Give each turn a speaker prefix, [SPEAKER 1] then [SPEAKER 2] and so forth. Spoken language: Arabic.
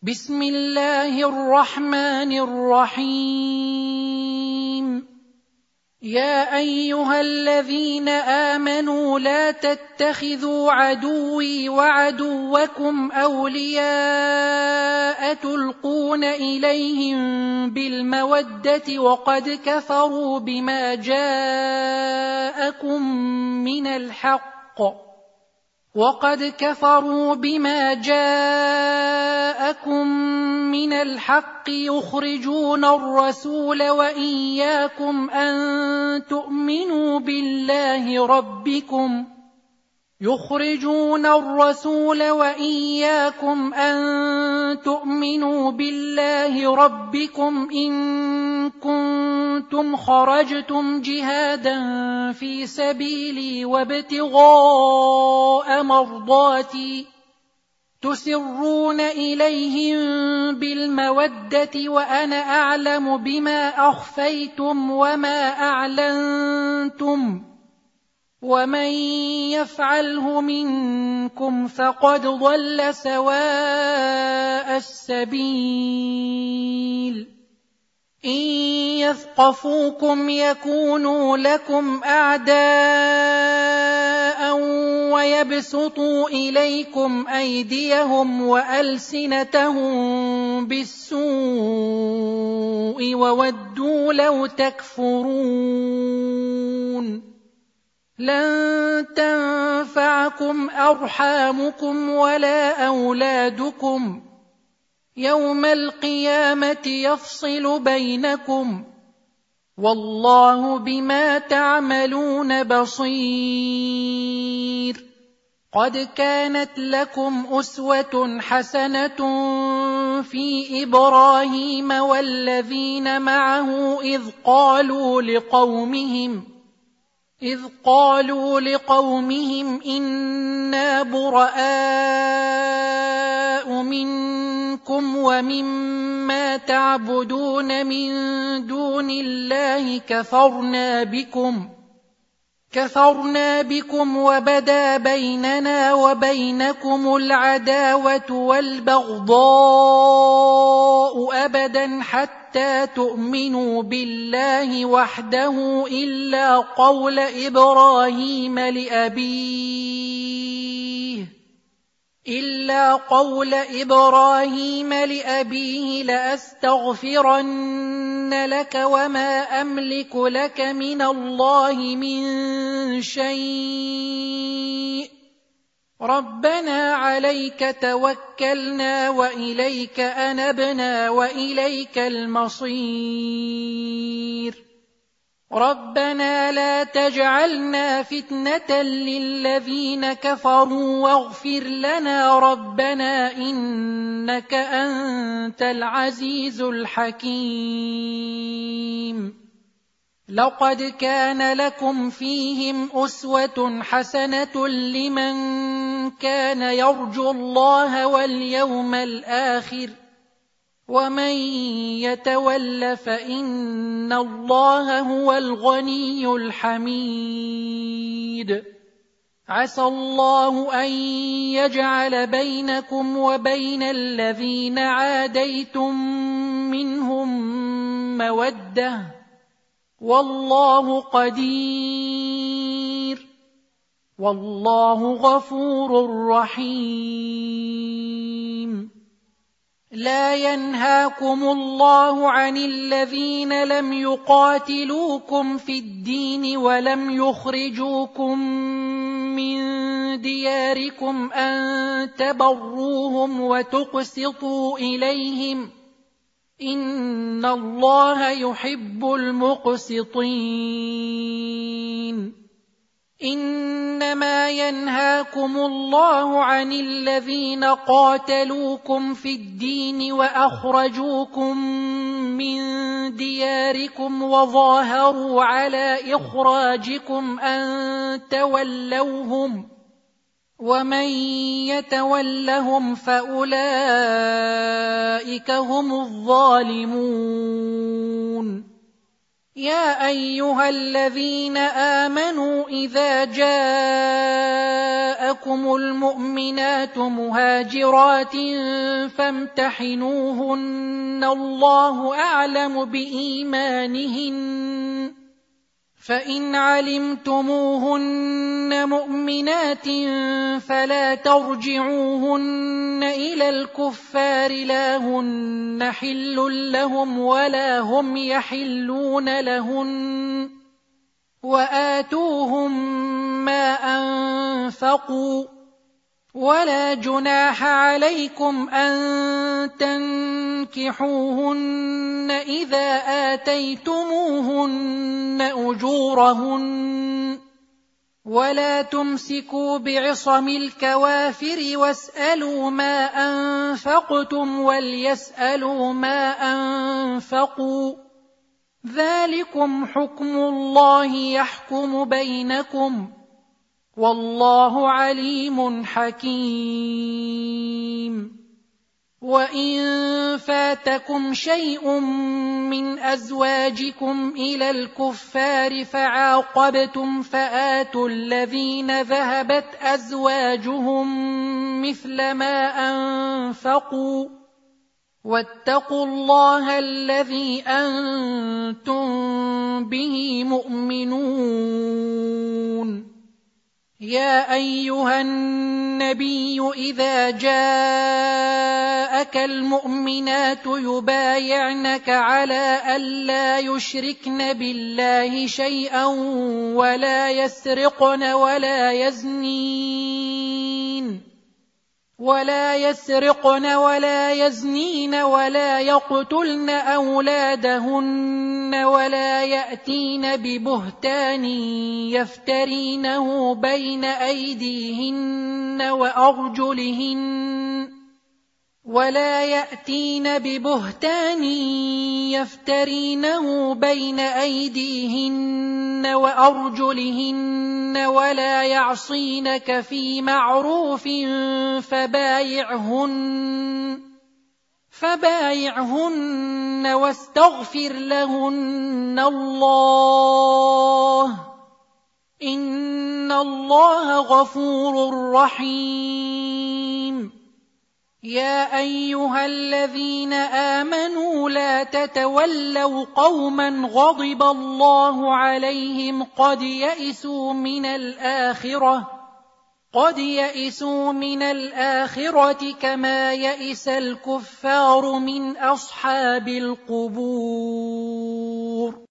[SPEAKER 1] بسم الله الرحمن الرحيم. يا أيها الذين آمنوا لا تتخذوا عدوي وعدوكم أولياء تلقون إليهم بالمودة وقد كفروا بما جاءكم من الحق يخرجون الرسول وإياكم أن تؤمنوا بالله ربكم إن كنتم خرجتم جهادا في سبيلي وابتغاء مرضاتي تسرون إليهم بالمودة وأنا أعلم بما أخفيتم وما أعلنتم ومن يفعله منكم فقد ضل سواء السبيل. إن يثقفوكم يكونوا لكم أعداء ويبسطوا إليكم أيديهم وألسنتهم بالسوء وودوا لو تكفرون. لن تنفعكم أرحامكم ولا أولادكم يوم القيامة يفصل بينكم والله بما تعملون بصير. قد كانت لكم أسوة حسنة في إبراهيم والذين معه إذ قالوا لقومهم إنا براء منكم ومما تعبدون من دون الله كفرنا بكم وبدا بيننا وبينكم العداوة والبغضاء أبدا حتى تؤمنوا بالله وحده إلا قول إبراهيم لأبيه لأستغفرن لك وما أملك لك من الله من شيء ربنا عليك توكلنا وإليك أنبنا وإليك المصير. ربنا لا تجعلنا فتنة للذين كفروا واغفر لنا ربنا إنك أنت العزيز الحكيم. لقد كان لكم فيهم أسوة حسنة لمن كان يرجو الله واليوم الآخر ومن يتول فإن الله هو الغني الحميد. عسى الله أن يجعل بينكم وبين الذين عاديتم منهم مودة والله قدير والله غفور رحيم. لا ينهاكم الله عن الذين لم يقاتلوكم في الدين ولم يخرجوكم من دياركم أن تبروهم وتقسطوا إليهم إن الله يحب المقسطين. إنما ينهاكم الله عن الذين قاتلوكم في الدين وأخرجوكم من دياركم وظاهروا على إخراجكم أن تولوهم ومن يتولهم فأولئك هم الظالمون. يا أيها الذين آمنوا إذا جاءكم المؤمنات مهاجرات فامتحنوهن الله أعلم بإيمانهن فإن علمتموهن مؤمنات فلا ترجعوهن إلى الكفار لا هن حل لهم ولا هم يحلون لهن وآتوهم ما أنفقوا ولا جناح عليكم أن تنكحوهن إذا آتيتموهن أجورهن ولا تمسكوا بعصم الكوافر واسألوا ما أنفقتم وليسألوا ما أنفقوا ذلكم حكم الله يحكم بينكم والله عليم حكيم وإن فاتكم شيء من أزواجكم إلى الكفار فعاقبتم فآتوا الذين ذهبت أزواجهم مثل ما أنفقوا واتقوا الله الذي أنتم به مؤمنون يا أيها النبي إذا جاءك المؤمنات يبايعنك على ألا يشركن بالله شيئا ولا يسرقن ولا يزنين ولا يقتلن أولادهن ولا يأتين ببهتان يفترينه بين أيديهن وأرجلهن ولا يعصينك في معروف فبايعهن واستغفر لهن الله إن الله غفور رحيم يا أيها الذين آمنوا لا تتولوا قوما غضب الله عليهم قد يئسوا من الآخرة كما يئس الكفار من أصحاب القبور